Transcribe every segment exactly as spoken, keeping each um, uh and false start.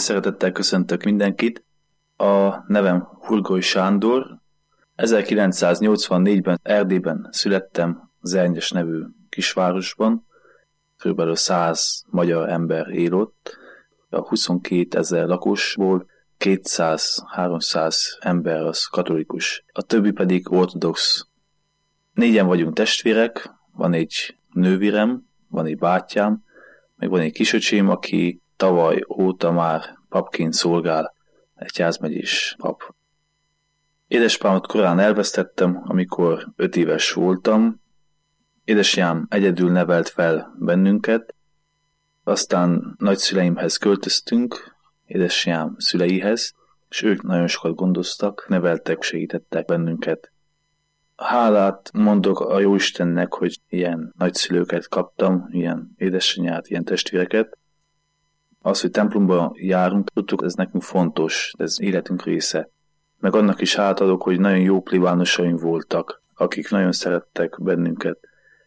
Szeretettel köszöntök mindenkit. A nevem Hurgoly Sándor. ezerkilencszáznyolcvannégyben Erdélyben születtem, Zernyes nevű kisvárosban. Körülbelül száz magyar ember él ott. A huszonkétezer lakosból kétszáz-háromszáz ember az katolikus, a többi pedig ortodox. Négyen vagyunk testvérek, van egy nővérem, van egy bátyám, meg van egy kisöcsém, aki tavaly óta már papként szolgál, egyházmegyés pap. Édesapámat korán elvesztettem, amikor öt éves voltam. Édesanyám egyedül nevelt fel bennünket, aztán nagyszüleimhez költöztünk, édesanyám szüleihez, és ők nagyon sokat gondoztak, neveltek, segítettek bennünket. Hálát mondok a Jóistennek, hogy ilyen nagyszülőket kaptam, ilyen édesanyát, ilyen testvéreket. Az, hogy templomba járunk, tudtuk, ez nekünk fontos, ez életünk része. Meg annak is hálát adok, hogy nagyon jó plébánosaim voltak, akik nagyon szerettek bennünket.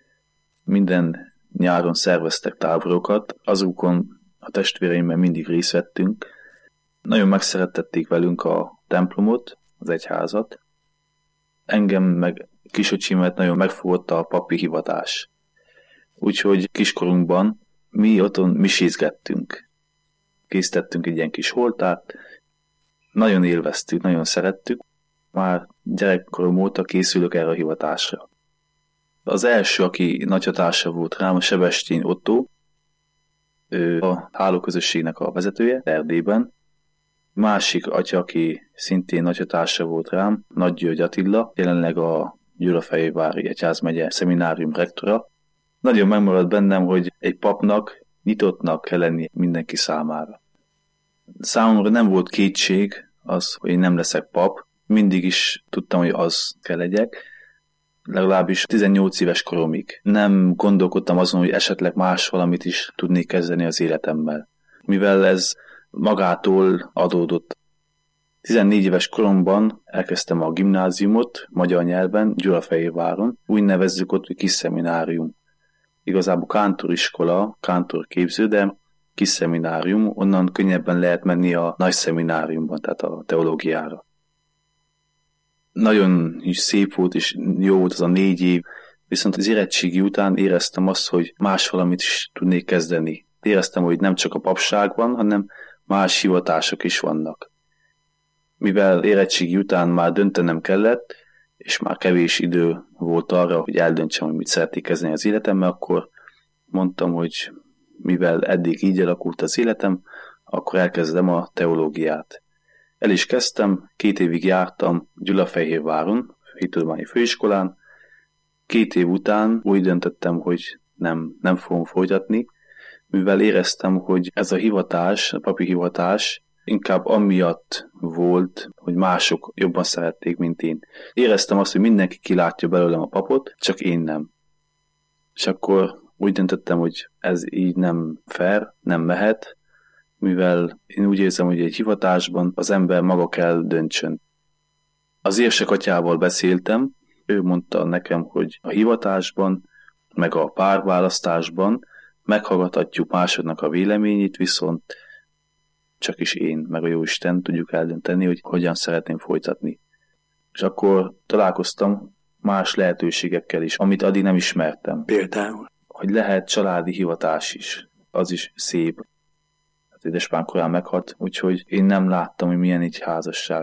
Minden nyáron szerveztek táborokat, azokon a testvéreimmel mindig részt vettünk. Nagyon megszerettették velünk a templomot, az egyházat. Engem meg kisöcsimet nagyon megfogott a papi hivatás. Úgyhogy kiskorunkban mi otthon misézgettünk. Készítettünk egy ilyen kis holtárt, nagyon élveztük, nagyon szerettük. Már gyerekkorom óta készülök erre a hivatásra. Az első, aki nagy hatása volt rám, a Sebestyén Otto. Ő a hálóközösségnek a vezetője Erdélyben. Másik atya, aki szintén nagy hatása volt rám, Nagy György Attila, jelenleg a Gyulafehérvári Egyházmegye szeminárium rektora. Nagyon megmaradt bennem, hogy egy papnak nyitottnak kell lenni mindenki számára. Számomra nem volt kétség az, hogy én nem leszek pap. Mindig is tudtam, hogy az kell legyek. Legalábbis tizennyolc éves koromig. Nem gondolkodtam azon, hogy esetleg más valamit is tudnék kezdeni az életemmel. Mivel ez magától adódott. tizennégy éves koromban elkezdtem a gimnáziumot magyar nyelven Gyulafehérváron. Úgy nevezzük ott, hogy kis szeminárium. Igazából kántoriskola, kántorképző, de kis szeminárium, onnan könnyebben lehet menni a nagy szemináriumban, tehát a teológiára. Nagyon is szép volt, és jó volt az a négy év, viszont az érettségi után éreztem azt, hogy más valamit is tudnék kezdeni. Éreztem, hogy nem csak a papság van, hanem más hivatások is vannak. Mivel érettségi után már döntenem kellett, és már kevés idő volt arra, hogy eldöntsem, hogy mit szeretnék kezdeni az életemmel, akkor mondtam, hogy mivel eddig így alakult az életem, akkor elkezdem a teológiát. El is kezdtem, két évig jártam Gyulafehérváron, hittudományi főiskolán. Két év után úgy döntöttem, hogy nem, nem fogom folytatni, mivel éreztem, hogy ez a hivatás, a papi hivatás inkább amiatt volt, hogy mások jobban szerették, mint én. Éreztem azt, hogy mindenki kilátja belőlem a papot, csak én nem. És akkor úgy döntöttem, hogy ez így nem fair, nem mehet, mivel én úgy érzem, hogy egy hivatásban az ember maga kell döntsön. Az érsek atyával beszéltem, ő mondta nekem, hogy a hivatásban, meg a párválasztásban meghallgathatjuk másodnak a véleményét, viszont csak is én, meg a Jóisten tudjuk eldönteni, hogy hogyan szeretném folytatni. És akkor találkoztam más lehetőségekkel is, amit addig nem ismertem. Például? Hogy lehet családi hivatás is, az is szép. Hát édesapám korán meghalt, úgyhogy én nem láttam, hogy milyen egy házasság.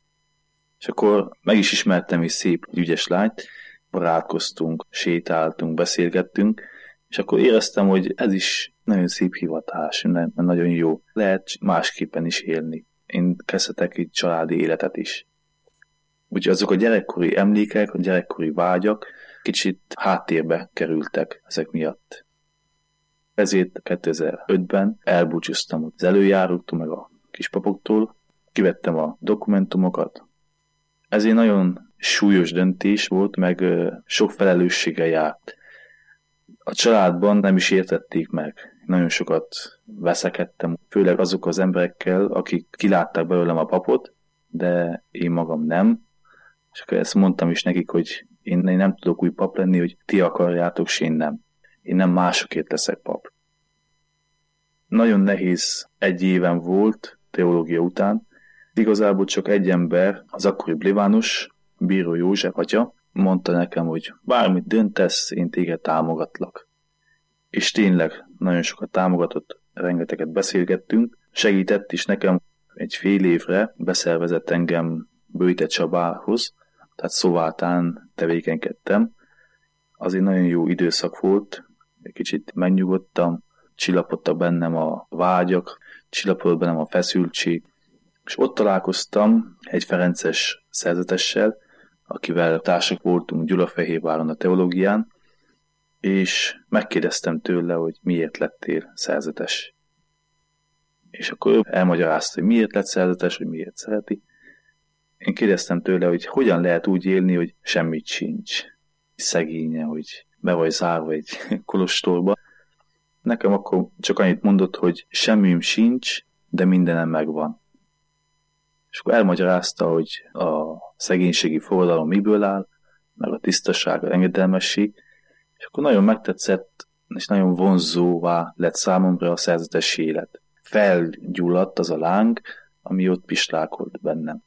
És akkor meg is ismertem egy szép, ügyes lányt, barátkoztunk, sétáltunk, beszélgettünk, és akkor éreztem, hogy ez is nagyon szép hivatás, nagyon jó. Lehet másképpen is élni. Én kezdhetek egy családi életet is. Úgyhogy azok a gyerekkori emlékek, a gyerekkori vágyak kicsit háttérbe kerültek ezek miatt. Ezért kétezer-ötben elbúcsúztam az előjáróktól, meg a kispapoktól, kivettem a dokumentumokat. Ez egy nagyon súlyos döntés volt, meg sok felelősséggel járt. A családban nem is értették meg. Nagyon sokat veszekedtem, főleg azok az emberekkel, akik kilátták belőlem a papot, de én magam nem. És akkor ezt mondtam is nekik, hogy én nem tudok új pap lenni, hogy ti akarjátok, és én nem. Én nem másokért leszek pap. Nagyon nehéz egy éven volt, teológia után. Igazából csak egy ember, az akkori plébános, Bíró József atya, mondta nekem, hogy bármit döntesz, én téged támogatlak. És tényleg nagyon sokat támogatott, rengeteget beszélgettünk, segített is nekem, egy fél évre beszervezett engem Böjte Csabához, tehát Szovátán tevékenykedtem. Az egy nagyon jó időszak volt, egy kicsit megnyugodtam, csillapodtak bennem a vágyak, csillapodott bennem a feszültség, és ott találkoztam egy ferences szerzetessel, akivel társak voltunk Gyulafehérváron a teológián, és megkérdeztem tőle, hogy miért lettél szerzetes. És akkor ő elmagyarázta, hogy miért lett szerzetes, hogy miért szereti. Én kérdeztem tőle, hogy hogyan lehet úgy élni, hogy semmit sincs. Szegénye, hogy be vagy zárva egy kolostorba. Nekem akkor csak annyit mondott, hogy semmim sincs, de mindenem megvan. És akkor elmagyarázta, hogy a szegénységi forradalom miből áll, meg a tisztaság, a engedelmesség, és akkor nagyon megtetszett, és nagyon vonzóvá lett számomra a szerzetes élet. Felgyulladt az a láng, ami ott pislálkolt bennem.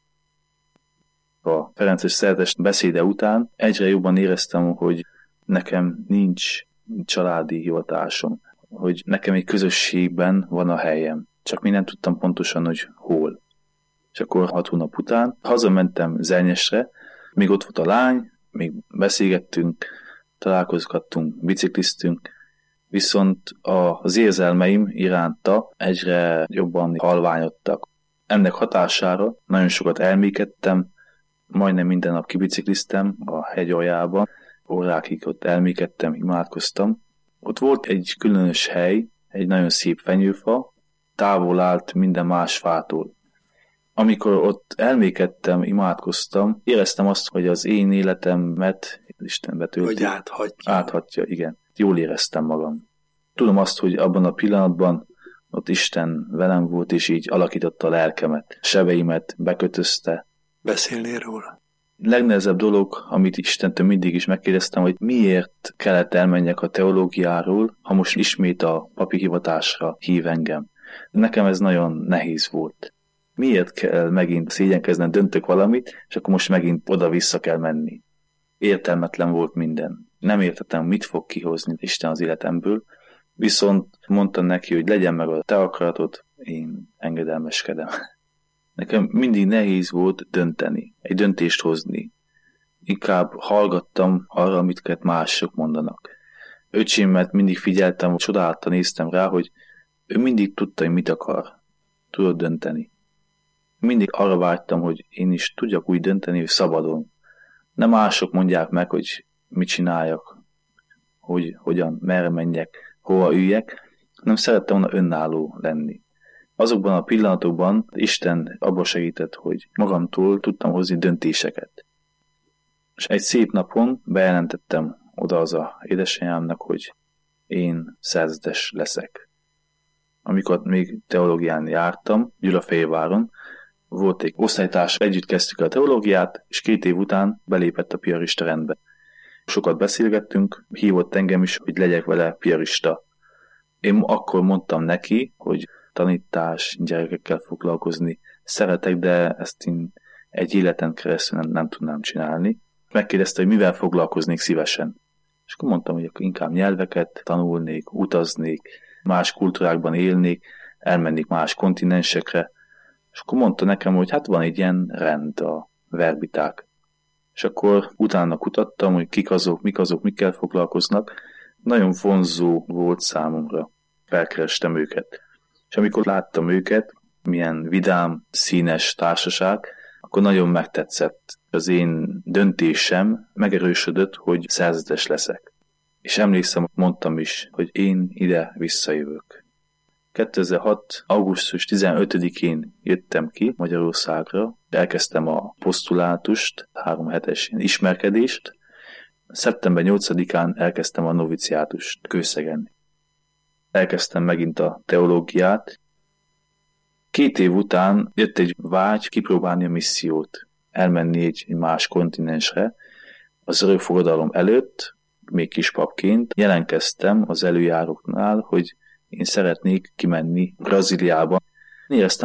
A ferences szerzetes beszéde után egyre jobban éreztem, hogy nekem nincs családi hivatásom, hogy nekem egy közösségben van a helyem, csak még nem tudtam pontosan, hogy hol. És akkor hat hónap után hazamentem Zernyesre, még ott volt a lány, még beszélgettünk, találkozgattunk, bicikliztünk, viszont az érzelmeim iránta egyre jobban halványodtak. Ennek hatására nagyon sokat elmékedtem, majdnem minden nap kibicikliztem a hegy aljában, órákig ott elmékedtem, imádkoztam. Ott volt egy különös hely, egy nagyon szép fenyőfa, távol állt minden más fától. Amikor ott elmékedtem, imádkoztam, éreztem azt, hogy az én életemet Isten betölti. Hogy áthatja. Áthatja, igen. Jól éreztem magam. Tudom azt, hogy abban a pillanatban ott Isten velem volt, és így alakította a lelkemet, sebeimet bekötözte. Beszélnél róla? Legnehezebb dolog, amit Istentől mindig is megkérdeztem, hogy miért kellett elmenjek a teológiáról, ha most ismét a papi hivatásra hív engem. Nekem ez nagyon nehéz volt. Miért kell megint szégyenkeznem, döntök valamit, és akkor most megint oda-vissza kell menni. Értelmetlen volt minden. Nem értettem, mit fog kihozni Isten az életemből, viszont mondtam neki, hogy legyen meg a te akaratod, én engedelmeskedem. Nekem mindig nehéz volt dönteni, egy döntést hozni. Inkább hallgattam arra, amit mások mondanak. Öcsémet mindig figyeltem, csodáltan néztem rá, hogy ő mindig tudta, hogy mit akar. Tudod dönteni. Mindig arra vágytam, hogy én is tudjak úgy dönteni, hogy szabadon. Nem mások mondják meg, hogy mit csináljak, hogy hogyan, merre menjek, hova üljek, hanem szerettem volna önálló lenni. Azokban a pillanatokban Isten abba segített, hogy magamtól tudtam hozni döntéseket. És egy szép napon bejelentettem oda az a édesanyámnak, hogy én szerzetes leszek. Amikor még teológián jártam, Gyulafehérváron, volt egy osztálytárs, együtt kezdtük a teológiát, és két év után belépett a piarista rendbe. Sokat beszélgettünk, hívott engem is, hogy legyek vele piarista. Én akkor mondtam neki, hogy tanítás, gyerekekkel foglalkozni szeretek, de ezt én egy életen keresztül nem, nem tudnám csinálni. Megkérdezte, hogy mivel foglalkoznék szívesen. És akkor mondtam, hogy inkább nyelveket tanulnék, utaznék, más kultúrákban élnék, elmennék más kontinensekre. És akkor mondta nekem, hogy hát van egy ilyen rend, a verbiták. És akkor utána kutattam, hogy kik azok, mik azok, mikkel foglalkoznak. Nagyon vonzó volt számomra. Felkerestem őket. És amikor láttam őket, milyen vidám, színes társaság, akkor nagyon megtetszett. Az én döntésem megerősödött, hogy szerzetes leszek. És emlékszem, mondtam is, hogy én ide visszajövök. kétezer-hat. augusztus tizenötödikén jöttem ki Magyarországra, elkezdtem a posztulátust, három hetes ismerkedést. szeptember nyolcadikán elkezdtem a noviciátust Kőszegen. Elkezdtem megint a teológiát. Két év után jött egy vágy kipróbálni a missziót, elmenni egy más kontinensre. Az örökfogadalom előtt, még kispapként jelentkeztem az előjáróknál, hogy én szeretnék kimenni Brazíliába. Éreztem, hogy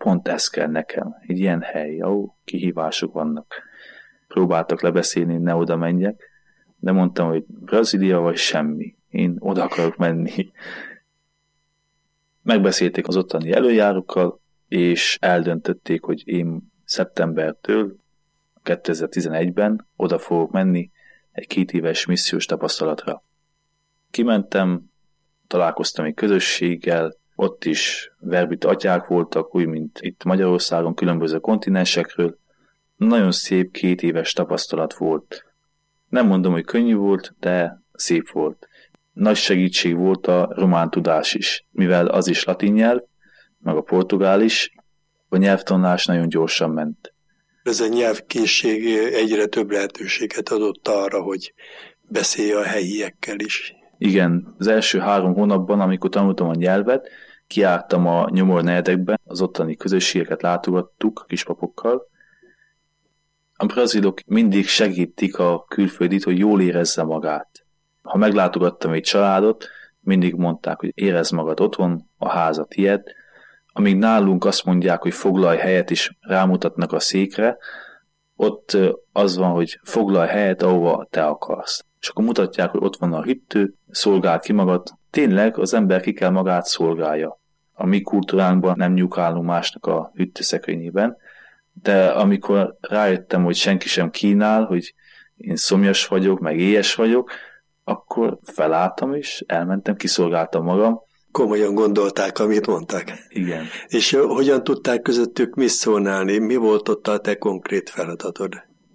pont ez kell nekem, egy ilyen hely, ahol kihívások vannak. Próbáltak lebeszélni, ne oda menjek, de mondtam, hogy Brazília vagy semmi. Én oda akarok menni. Megbeszélték az ottani előjárókkal, és eldöntötték, hogy én szeptembertől kétezer-tizenegyben oda fogok menni egy két éves missziós tapasztalatra. Kimentem, találkoztam egy közösséggel, ott is verbit atyák voltak, úgy, mint itt Magyarországon, különböző kontinensekről. Nagyon szép két éves tapasztalat volt. Nem mondom, hogy könnyű volt, de szép volt. Nagy segítség volt a román tudás is, mivel az is latin nyelv, meg a portugál is, a nyelvtanulás nagyon gyorsan ment. Ez a nyelvkészség egyre több lehetőséget adott arra, hogy beszélj a helyiekkel is. Igen, az első három hónapban, amikor tanultam a nyelvet, kiártam a nyomornegyedekbe, az ottani közösségeket látogattuk kispapokkal. A brazilok mindig segítik a külföldit, hogy jól érezze magát. Ha meglátogattam egy családot, mindig mondták, hogy érezd magad otthon, a háza tied. Amíg nálunk azt mondják, hogy foglalj helyet, és rámutatnak a székre, ott az van, hogy foglalj helyet, ahova te akarsz. És akkor mutatják, hogy ott van a hűtő, szolgál ki magad. Tényleg az ember ki kell magát szolgálja. A mi kultúránkban nem nyúkálunk másnak a hűtőszekrényében, de amikor rájöttem, hogy senki sem kínál, hogy én szomjas vagyok, meg éhes vagyok, akkor felálltam és elmentem, kiszolgáltam magam. Komolyan gondolták, amit mondták. Igen. És hogyan tudták közöttük misszionálni? Mi volt ott a te konkrét feladatod?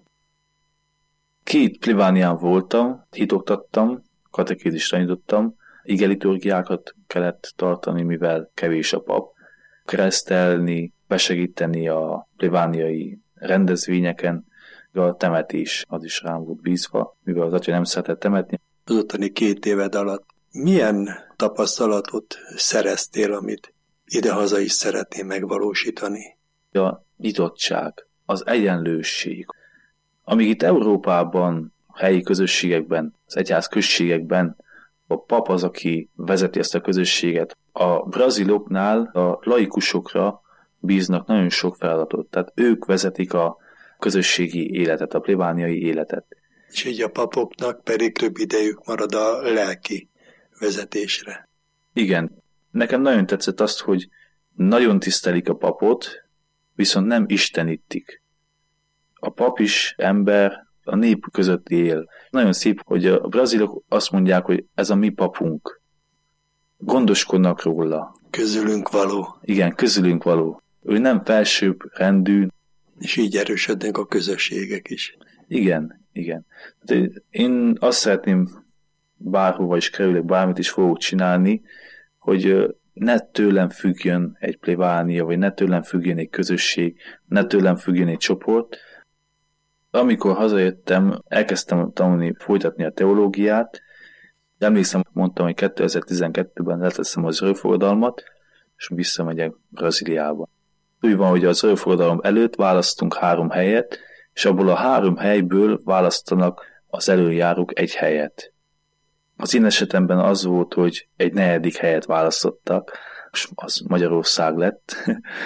Két plébánián voltam, hitoktattam, katekézist tanítottam, igeliturgiákat kellett tartani, mivel kevés a pap, keresztelni, besegíteni a plébániai rendezvényeken, a temetés, az is rám volt bízva, mivel az atya nem szeretett temetni. Az ottani két éved alatt milyen tapasztalatot szereztél, amit idehaza is szeretnél megvalósítani? A nyitottság, az egyenlőség. Amíg itt Európában, a helyi közösségekben, az egyház községekben a pap az, aki vezeti ezt a közösséget, a braziloknál a laikusokra bíznak nagyon sok feladatot. Tehát ők vezetik a közösségi életet, a plébániai életet. És így a papoknak pedig több idejük marad a lelki vezetésre. Igen. Nekem nagyon tetszett azt, hogy nagyon tisztelik a papot, viszont nem istenítik. A pap is ember, a nép között él. Nagyon szép, hogy a brazilok azt mondják, hogy ez a mi papunk. Gondoskodnak róla. Közülünk való. Igen, közülünk való. Ő nem felsőbb rendű. És így erősödnek a közösségek is. Igen, igen. Én azt szeretném, bárhova is kerülök, bármit is fogok csinálni, hogy ne tőlem függjön egy plébánia, vagy ne tőlem függjön egy közösség, ne tőlem függjön egy csoport. Amikor hazajöttem, elkezdtem tanulni, folytatni a teológiát. Emlékszem, mondtam, hogy kétezer-tizenkettőben leteszem az örökfogadalmat, és visszamegyek Brazíliába. Úgy van, hogy az örökfogadalom előtt választunk három helyet, és abból a három helyből választanak az előjárók egy helyet. Az én esetemben az volt, hogy egy negyedik helyet választottak, és az Magyarország lett.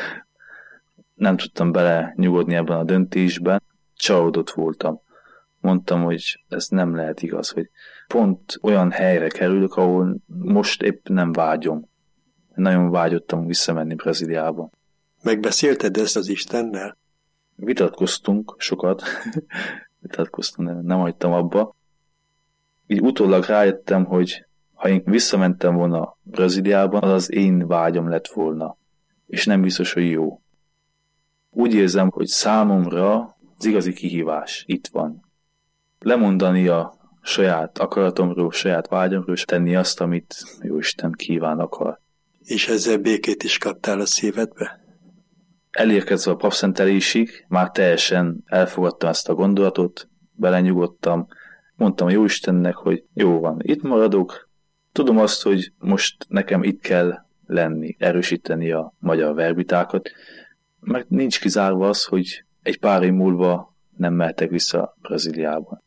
Nem tudtam bele nyugodni ebben a döntésben, csalódott voltam. Mondtam, hogy ez nem lehet igaz, hogy pont olyan helyre kerülök, ahol most épp nem vágyom. Nagyon vágyottam visszamenni Brazíliába. Megbeszélted ezt az Istennel? Vitatkoztunk sokat, vitatkoztam, nem, nem hagytam abba. Így utólag rájöttem, hogy ha én visszamentem volna Brazíliába, az az én vágyam lett volna, és nem biztos, hogy jó. Úgy érzem, hogy számomra az igazi kihívás itt van. Lemondani a saját akaratomról, saját vágyamról, és tenni azt, amit Jóisten kíván akar. És ezzel békét is kaptál a szívedbe? Elérkezve a papszentelésig, már teljesen elfogadtam ezt a gondolatot, belenyugodtam, mondtam a Jóistennek, hogy jó van, itt maradok, tudom azt, hogy most nekem itt kell lenni, erősíteni a magyar verbitákat, mert nincs kizárva az, hogy egy pár év múlva nem mehetek vissza Brazíliába.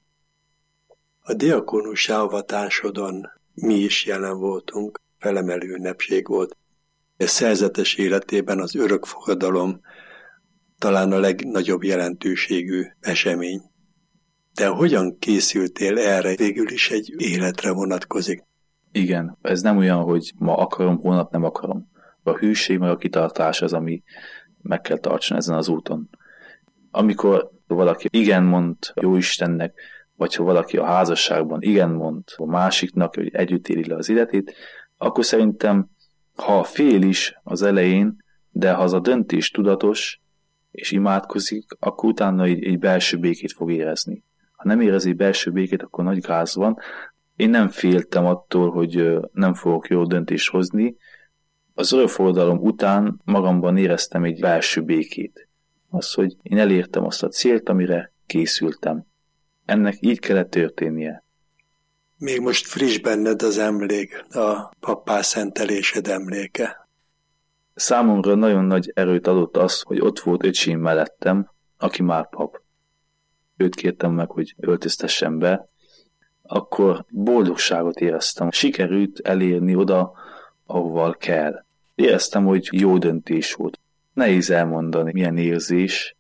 A diakónus álvatásodon mi is jelen voltunk, felemelő ünnepség volt. A szerzetes életében az örökfogadalom talán a legnagyobb jelentőségű esemény. De hogyan készültél erre? Végül is egy életre vonatkozik. Igen, ez nem olyan, hogy ma akarom, holnap nem akarom. A hűség meg a kitartás az, ami meg kell tartson ezen az úton. Amikor valaki igen mond Jóistennek, vagy ha valaki a házasságban igen mond a másiknak, hogy együtt éli le az életét, akkor szerintem, ha fél is az elején, de ha az a döntés tudatos, és imádkozik, akkor utána egy, egy belső békét fog érezni. Ha nem érez egy belső békét, akkor nagy gáz van. Én nem féltem attól, hogy nem fogok jó döntést hozni. Az örökfogadalom után magamban éreztem egy belső békét. Az, hogy én elértem azt a célt, amire készültem. Ennek így kellett történnie. Még most friss benned az emlék, a pappá szentelésed emléke. Számomra nagyon nagy erőt adott az, hogy ott volt öcsém mellettem, aki már pap. Őt kértem meg, hogy öltöztessen be. Akkor boldogságot éreztem. Sikerült elérni oda, ahova kell. Éreztem, hogy jó döntés volt. Nehéz elmondani, milyen érzés.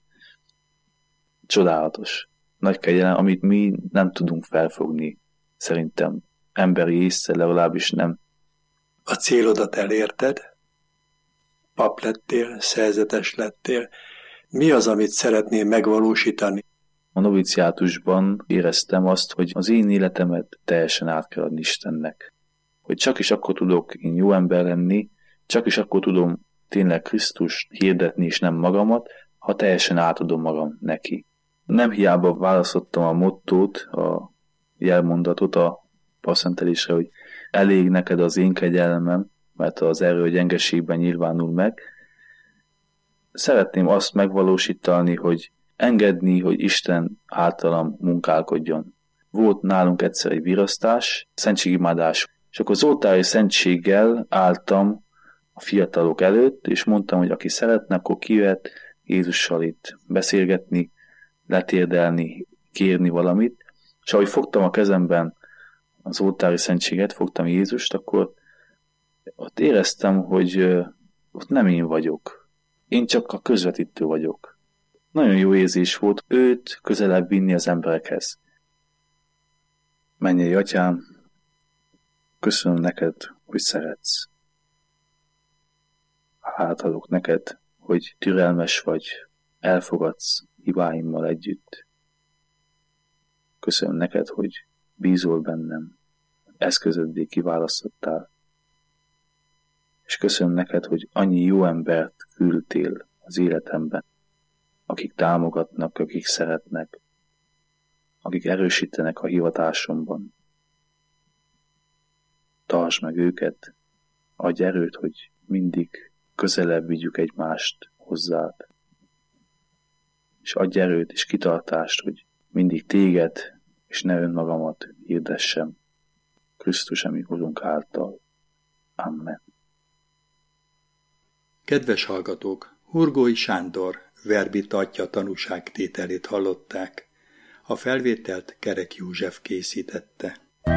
Csodálatos. Nagy kegyelem, amit mi nem tudunk felfogni. Szerintem emberi észre legalábbis nem. A célodat elérted? Pap lettél, szerzetes lettél. Mi az, amit szeretnél megvalósítani? A noviciátusban éreztem azt, hogy az én életemet teljesen át kell adni Istennek. Hogy csak is akkor tudok én jó ember lenni, csak is akkor tudom tényleg Krisztust hirdetni, és nem magamat, ha teljesen átadom magam neki. Nem hiába választottam a mottót, a jelmondatot a papszentelésre, hogy elég neked az én kegyelmem, mert az erő a gyengeségben nyilvánul meg. Szeretném azt megvalósítani, hogy engedni, hogy Isten általam munkálkodjon. Volt nálunk egyszer egy virasztás, szentségimádás, és akkor az oltári szentséggel álltam a fiatalok előtt, és mondtam, hogy aki szeretne, akkor kijöhet Jézussal itt beszélgetni, letérdelni, kérni valamit. És ahogy fogtam a kezemben az oltári szentséget, fogtam Jézust, akkor ott éreztem, hogy ott nem én vagyok. Én csak a közvetítő vagyok. Nagyon jó érzés volt őt közelebb vinni az emberekhez. Mennyei Atyám, köszönöm neked, hogy szeretsz. Hálát adok neked, hogy türelmes vagy, elfogadsz hibáimmal együtt. Köszönöm neked, hogy bízol bennem, eszközöddé kiválasztottál. És köszönöm neked, hogy annyi jó embert küldtél az életemben, akik támogatnak, akik szeretnek, akik erősítenek a hivatásomban. Tartsd meg őket, adj erőt, hogy mindig közelebb vigyük egymást hozzád. És adj erőt és kitartást, hogy mindig téged, és ne önmagamat hirdessem. Krisztus, ami Urunk által. Amen. Kedves hallgatók, Hurgói Sándor verbit atya tanúságtételét hallották. A felvételt Kerek József készítette.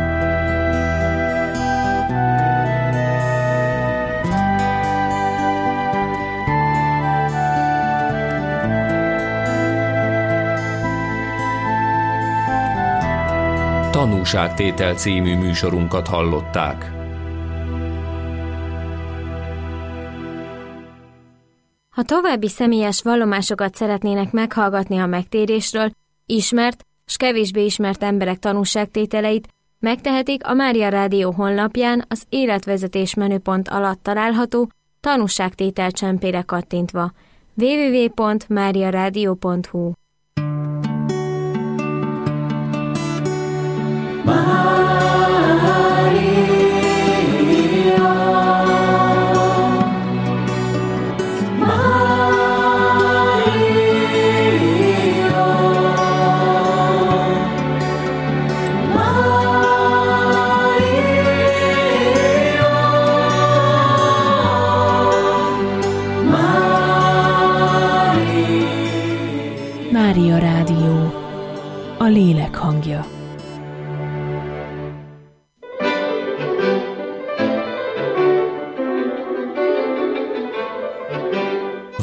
Tanúságtétel című műsorunkat hallották. Ha további személyes vallomásokat szeretnének meghallgatni a megtérésről, ismert s kevésbé ismert emberek tanúságtételeit, megtehetik a Mária Rádió honlapján az életvezetés menüpont alatt található tanúságtétel csempére kattintva. double-u double-u double-u pont mária rádió pont hu Mária Rádió, a lélek hangja.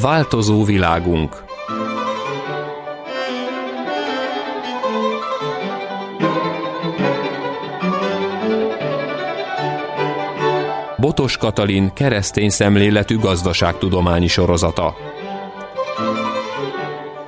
Változó világunk. Botos Katalin keresztény szemléletű gazdaságtudományi sorozata.